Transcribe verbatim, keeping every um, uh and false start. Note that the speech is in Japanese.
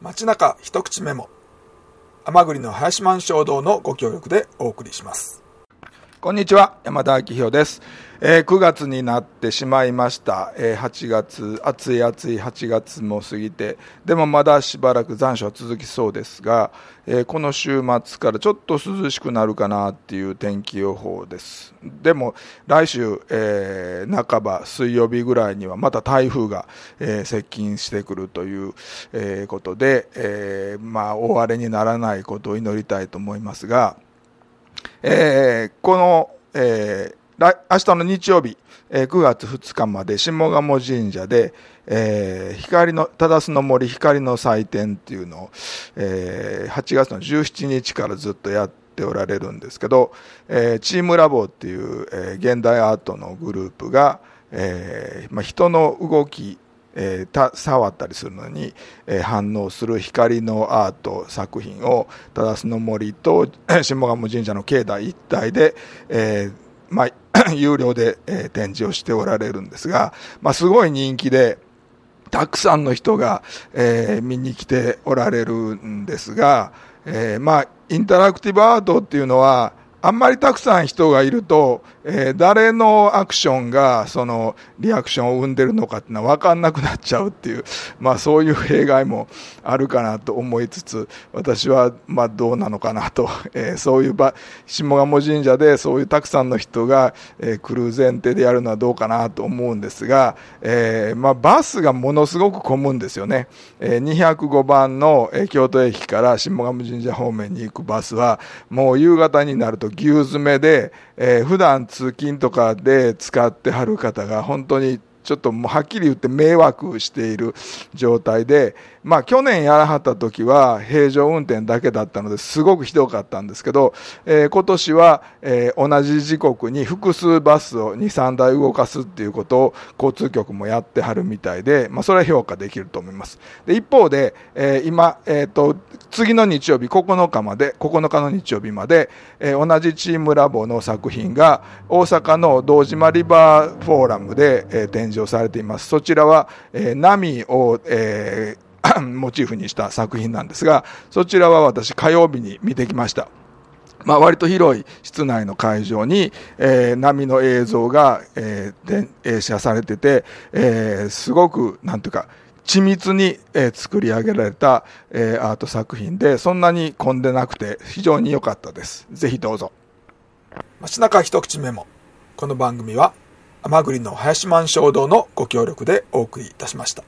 街中一口メモ、甘栗の林満衝動のご協力でお送りします。こんにちは、山田明宏です。えー、くがつになってしまいました。えー、はちがつ、暑い暑いはちがつも過ぎて、でもまだしばらく残暑は続きそうですが、えー、この週末からちょっと涼しくなるかなっていう天気予報です。でも来週、えー、半ば水曜日ぐらいにはまた台風が、えー、接近してくるという、えー、ことで、えー、まあ大荒れにならないことを祈りたいと思いますが、えー、この、えー明日の日曜日、えー、くがつふつかまで下鴨神社で、えー、光の忠須の森光の祭典っていうのを、えー、はちがつのじゅうしちにちからずっとやっておられるんですけど、えー、チームラボっていう、えー、現代アートのグループが、えーまあ、人の動きえー、た触ったりするのに、えー、反応する光のアート作品を忠須の森と下鴨神社の境内一帯で、えーまあ、有料で、えー、展示をしておられるんですが、まあ、すごい人気でたくさんの人が、えー、見に来ておられるんですが、えーまあ、インタラクティブアートっていうのはあんまりたくさん人がいると、えー、誰のアクションがそのリアクションを生んでるのかっていうのは分かんなくなっちゃうっていう、まあそういう弊害もあるかなと思いつつ、私はまあどうなのかなと、えー、そういう場、下鴨神社でそういうたくさんの人が、えー、来る前提でやるのはどうかなと思うんですが、えー、まあバスがものすごく混むんですよね。えー、にひゃくごばんの、えー、京都駅から下鴨神社方面に行くバスはもう夕方になると牛詰めで、えー、普段通勤とかで使ってはる方が本当にちょっともうはっきり言って迷惑している状態で、まあ去年やらはった時は平常運転だけだったのですごくひどかったんですけど、えー、今年は、えー、同じ時刻に複数バスをに、さんだい動かすっていうことを交通局もやってはるみたいで、まあそれは評価できると思います。で一方で、えー、今、えっと、次の日曜日ここのかまで、ここのかの日曜日まで、えー、同じチームラボの作品が大阪の堂島リバーフォーラムで、えー、展示をされています。そちらは、えー、波を、えーモチーフにした作品なんですが、そちらは私火曜日に見てきました。まあ、割と広い室内の会場に、えー、波の映像が、えー、映写されてて、えー、すごくなんていうか緻密に、えー、作り上げられた、えー、アート作品で、そんなに混んでなくて非常に良かったです。ぜひどうぞ。街中一口メモ。この番組は甘栗の林満衝動のご協力でお送りいたしました。